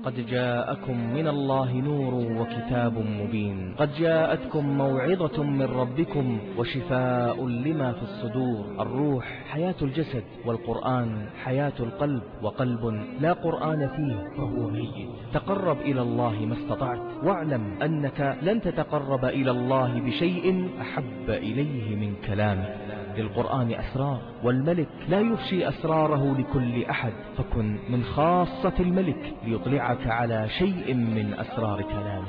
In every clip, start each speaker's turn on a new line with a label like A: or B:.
A: قد جاءكم من الله نور وكتاب مبين. قد جاءتكم موعظة من ربكم وشفاء لما في الصدور. الروح حياة الجسد، والقرآن حياة القلب، وقلب لا قرآن فيه فهو ميت. تقرب إلى الله ما استطعت، واعلم أنك لن تتقرب إلى الله بشيء أحب إليه من كلامك. للقرآن أسرار، والملك لا يفشي أسراره لكل أحد، فكن من خاصة الملك ليطلعك على شيء من أسرار كلامه.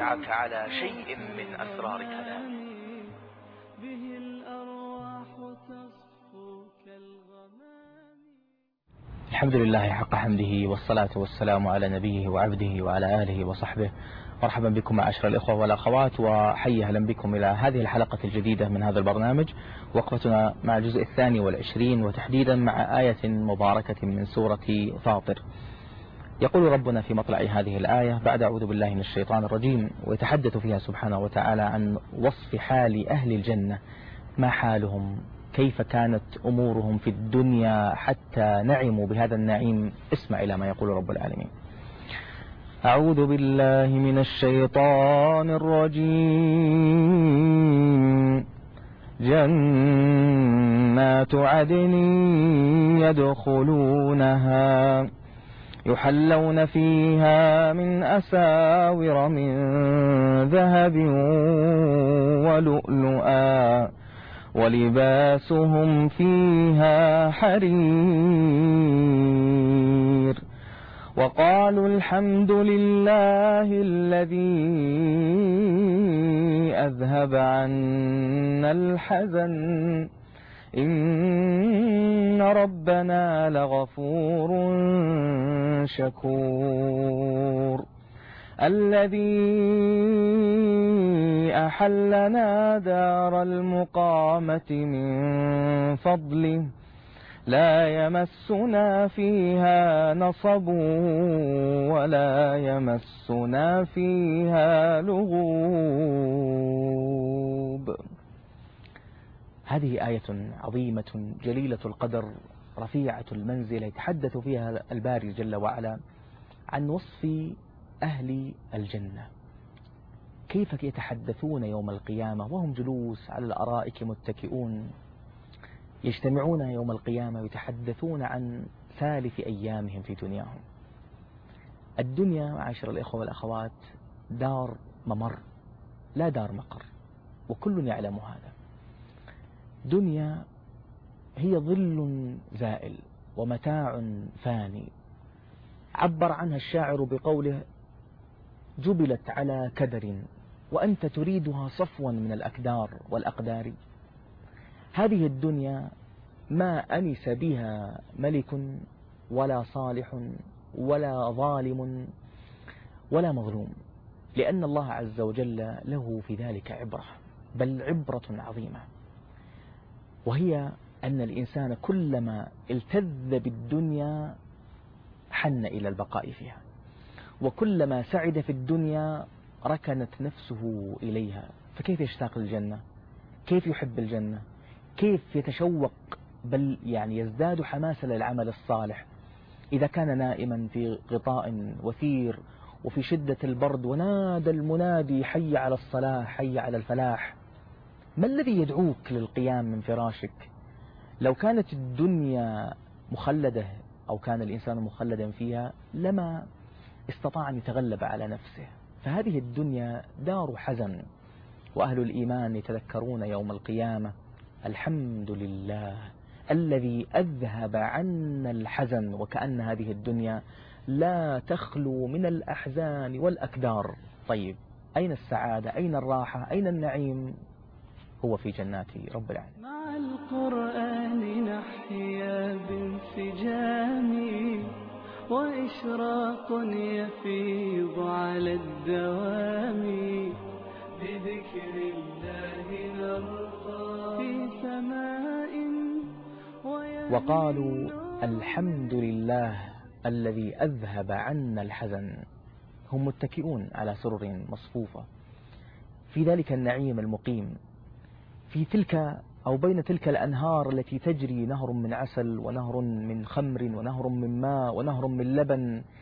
B: به الأرواح تصفو كالغمام.
A: الحمد لله حق حمده، والصلاة والسلام على نبيه وعبده وعلى آله وصحبه. مرحبا بكم معاشر الإخوة والأخوات، وحيا أهلا بكم إلى هذه الحلقة الجديدة من هذا البرنامج. وقفتنا مع الجزء 22، وتحديدا مع آية مباركة من سورة فاطر. يقول ربنا في مطلع هذه الآية بعد أعوذ بالله من الشيطان الرجيم، ويتحدث فيها سبحانه وتعالى عن وصف حال أهل الجنة، ما حالهم، كيف كانت أمورهم في الدنيا حتى نعموا بهذا النعيم. اسمع إلى ما يقول رب العالمين. أعوذ بالله من الشيطان الرجيم. جنات عدن يدخلونها يحلون فيها من أساور من ذهب ولؤلؤا ولباسهم فيها حرير. وقالوا الحمد لله الذي أذهب عنا الحزن إن ربنا لغفور شكور. الذي أحلنا دار المقامة من فضله لا يمسنا فيها نصب ولا يمسنا فيها لغوب. هذه آية عظيمة جليلة القدر رفيعة المنزلة، يتحدث فيها الباري جل وعلا عن وصف أهل الجنة، كيف يتحدثون يوم القيامة وهم جلوس على الأرائك متكئون، يجتمعون يوم القيامة ويتحدثون عن ثالث أيامهم في دنياهم. الدنيا معاشر الإخوة والأخوات دار ممر لا دار مقر، وكل يعلم هذا. دنيا هي ظل زائل ومتاع فاني، عبر عنها الشاعر بقوله: جبلت على كدر وأنت تريدها صفوا من الأكدار والأقدار. هذه الدنيا ما أنس بها ملك ولا صالح ولا ظالم ولا مظلوم، لأن الله عز وجل له في ذلك عبرة، بل عبرة عظيمة، وهي أن الإنسان كلما التذ بالدنيا حن إلى البقاء فيها، وكلما سعد في الدنيا ركنت نفسه إليها. فكيف يشتاق للجنة؟ كيف يحب الجنة؟ كيف يتشوق، بل يعني يزداد حماسا للعمل الصالح إذا كان نائما في غطاء وثير وفي شدة البرد ونادى المنادي: حي على الصلاة، حي على الفلاح. ما الذي يدعوك للقيام من فراشك؟ لو كانت الدنيا مخلدة أو كان الإنسان مخلدا فيها لما استطاع أن يتغلب على نفسه. فهذه الدنيا دار حزن، وأهل الإيمان يتذكرون يوم القيامة: الحمد لله الذي أذهب عنا الحزن. وكأن هذه الدنيا لا تخلو من الأحزان والأكدار. طيب، أين السعادة؟ أين الراحة؟ أين النعيم؟ هو في جنات رب العالمين.
B: مع القرآن نحيا بانسجام وإشراق يفيض على الدوام، بذكر الله نرقى في سماء.
A: وقالوا الحمد لله الذي أذهب عنا الحزن. هم متكئون على سرر مصفوفة في ذلك النعيم المقيم، في تلك أو بين تلك الأنهار التي تجري، نهر من عسل ونهر من خمر ونهر من ماء ونهر من لبن،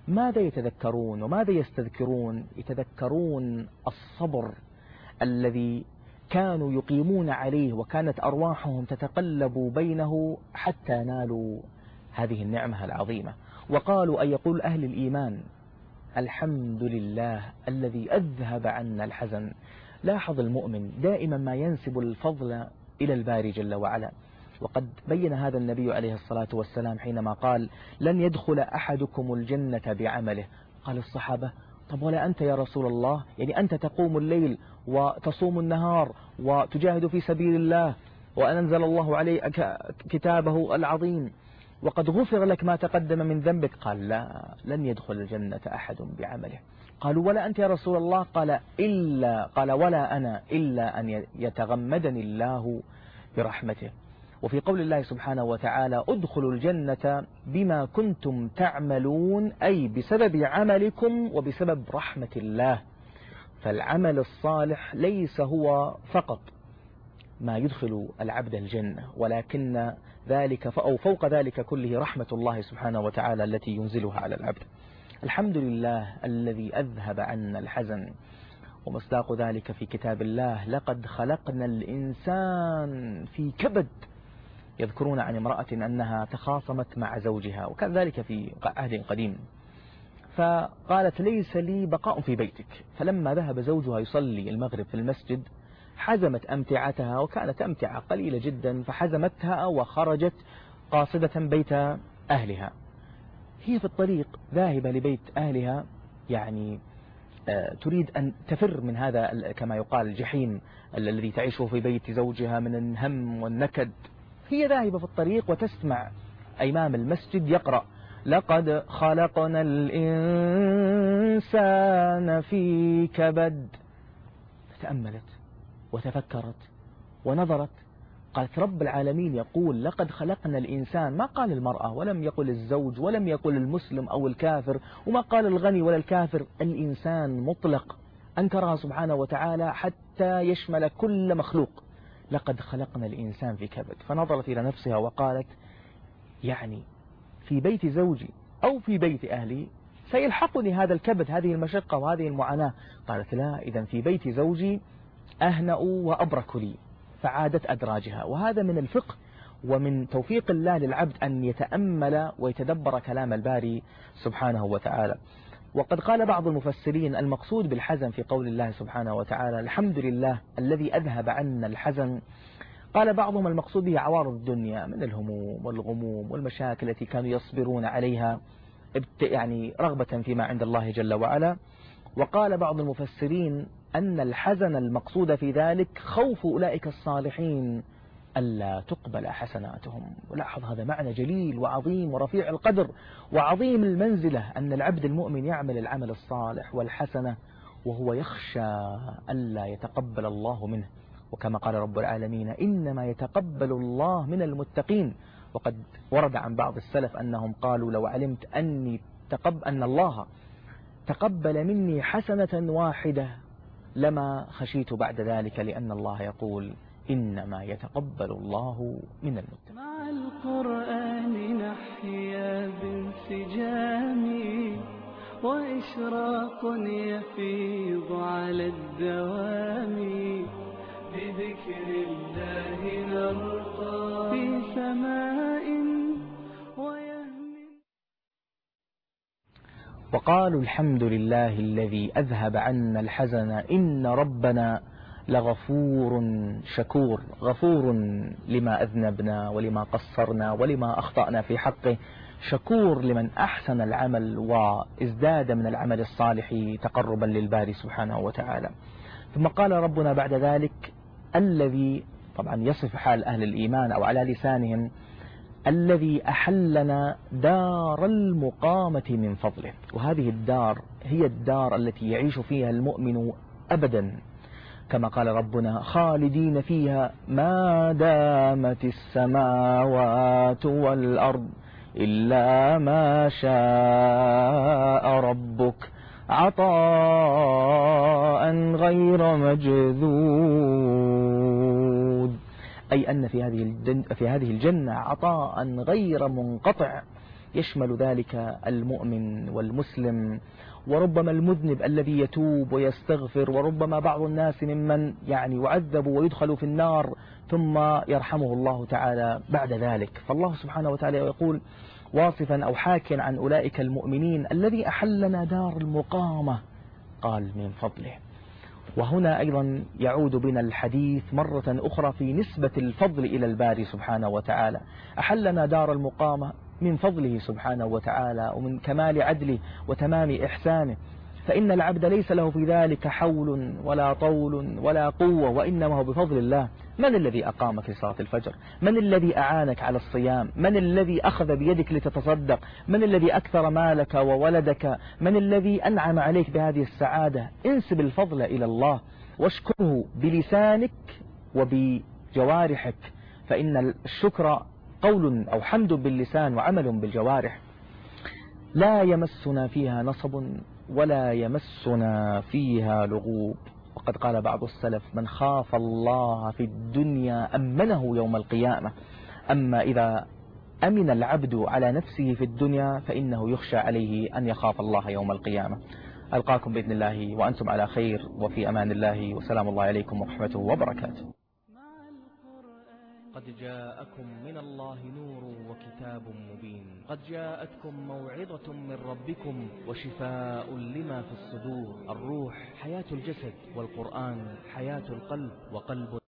A: ماذا يتذكرون وماذا يستذكرون؟ يتذكرون الصبر الذي كانوا يقيمون عليه، وكانت أرواحهم تتقلب بينه حتى نالوا هذه النعمة العظيمة. وقالوا أن يقول أهل الإيمان: الحمد لله الذي أذهب عنا الحزن. لاحظ المؤمن دائما ما ينسب الفضل إلى الباري جل وعلا، وقد بين هذا النبي عليه الصلاة والسلام حينما قال: لن يدخل أحدكم الجنة بعمله. قال الصحابة: طب ولا أنت يا رسول الله؟ يعني أنت تقوم الليل وتصوم النهار وتجاهد في سبيل الله، وأنزل الله عليك كتابه العظيم وقد غفر لك ما تقدم من ذنبك. قال: لا، لن يدخل الجنة أحد بعمله. قالوا: ولا أنت يا رسول الله؟ قال: ولا أنا إلا أن يتغمدني الله برحمته. وفي قول الله سبحانه وتعالى: ادخلوا الجنة بما كنتم تعملون، أي بسبب عملكم وبسبب رحمة الله. فالعمل الصالح ليس هو فقط ما يدخل العبد الجنة، ولكن ذلك أو فوق ذلك كله رحمة الله سبحانه وتعالى التي ينزلها على العبد. الحمد لله الذي أذهب عنا الحزن. ومصداق ذلك في كتاب الله: لقد خلقنا الإنسان في كبد. يذكرون عن امرأة أنها تخاصمت مع زوجها، وكان ذلك في عهد قديم، فقالت: ليس لي بقاء في بيتك. فلما ذهب زوجها يصلي المغرب في المسجد حزمت أمتعتها، وكانت أمتعة قليلة جدا، فحزمتها وخرجت قاصدة بيت أهلها. هي في الطريق ذاهبة لبيت أهلها، يعني تريد أن تفر من هذا كما يقال الجحيم الذي تعيشه في بيت زوجها من الهم والنكد. هي ذاهبة في الطريق وتسمع إمام المسجد يقرأ: لقد خلقنا الإنسان في كبد. فتأملت وتفكرت ونظرت، قالت: رب العالمين يقول لقد خلقنا الإنسان، ما قال المرأة ولم يقل الزوج ولم يقل المسلم أو الكافر، وما قال الغني ولا الكافر، الإنسان مطلق أنكرها سبحانه وتعالى حتى يشمل كل مخلوق. لقد خلقنا الإنسان في كبد. فنظرت إلى نفسها وقالت: يعني في بيت زوجي أو في بيت أهلي سيلحقني هذا الكبد، هذه المشقة وهذه المعاناة. قالت: لا، إذا في بيت زوجي أهنأ وأبرك لي. فعادت أدراجها. وهذا من الفقه ومن توفيق الله للعبد أن يتأمل ويتدبر كلام الباري سبحانه وتعالى. وقد قال بعض المفسرين: المقصود بالحزن في قول الله سبحانه وتعالى: الحمد لله الذي أذهب عنا الحزن. قال بعضهم: المقصود به عوارض الدنيا من الهموم والغموم والمشاكل التي كانوا يصبرون عليها يعني رغبة فيما عند الله جل وعلا. وقال بعض المفسرين أن الحزن المقصود في ذلك خوف أولئك الصالحين ألا تقبل حسناتهم. ولاحظ هذا معنى جليل وعظيم ورفيع القدر وعظيم المنزلة، أن العبد المؤمن يعمل العمل الصالح والحسنة وهو يخشى ألا يتقبل الله منه. وكما قال رب العالمين: إنما يتقبل الله من المتقين. وقد ورد عن بعض السلف أنهم قالوا: لو علمت أن الله تقبل مني حسنة واحدة لما خشيت بعد ذلك، لأن الله يقول: إنما يتقبل الله من المتقين.
B: مع القرآن نحيا بانسجام، وإشراق يفيض على الدوام، بذكر الله نرقى في سماء ويهمل.
A: وقالوا: الحمد لله الذي أذهب عنا الحزن إن ربنا لغفور شكور. غفور لما أذنبنا ولما قصرنا ولما أخطأنا في حقه، شكور لمن أحسن العمل وازداد من العمل الصالح تقربا للباري سبحانه وتعالى. ثم قال ربنا بعد ذلك: الذي، طبعا يصف حال أهل الإيمان أو على لسانهم: الذي أحلنا دار المقامة من فضله. وهذه الدار هي الدار التي يعيش فيها المؤمن أبدا، كما قال ربنا: خالدين فيها ما دامت السماوات والأرض إلا ما شاء ربك عطاء غير مجذوذ. أي أن في هذه الجنة عطاء غير منقطع يشمل ذلك المؤمن والمسلم، وربما المذنب الذي يتوب ويستغفر، وربما بعض الناس ممن يعذب ويدخل في النار ثم يرحمه الله تعالى بعد ذلك. فالله سبحانه وتعالى يقول واصفا أو حاكيا عن أولئك المؤمنين: الذي أحلنا دار المقامة قال من فضله. وهنا أيضا يعود بنا الحديث مرة أخرى في نسبة الفضل إلى الباري سبحانه وتعالى. أحلنا دار المقامة من فضله سبحانه وتعالى ومن كمال عدله وتمام إحسانه، فإن العبد ليس له في ذلك حول ولا طول ولا قوة، وإنما هو بفضل الله. من الذي أقامك لصلاة الفجر؟ من الذي أعانك على الصيام؟ من الذي أخذ بيدك لتتصدق؟ من الذي أكثر مالك وولدك؟ من الذي أنعم عليك بهذه السعادة؟ انسب الفضل إلى الله واشكره بلسانك وبجوارحك، فإن الشكر قول أو حمد باللسان وعمل بالجوارح. لا يمسنا فيها نصب ولا يمسنا فيها لغوب. وقد قال بعض السلف: من خاف الله في الدنيا أمنه يوم القيامة. أما إذا أمن العبد على نفسه في الدنيا فإنه يخشى عليه أن يخاف الله يوم القيامة. ألقاكم بإذن الله وأنتم على خير وفي أمان الله، وسلام الله عليكم ورحمته وبركاته. قد جاءكم من الله نور وكتاب مبين. قد جاءتكم موعظة من ربكم وشفاء لما في الصدور. الروح حياة الجسد، والقرآن حياة القلب، وقلب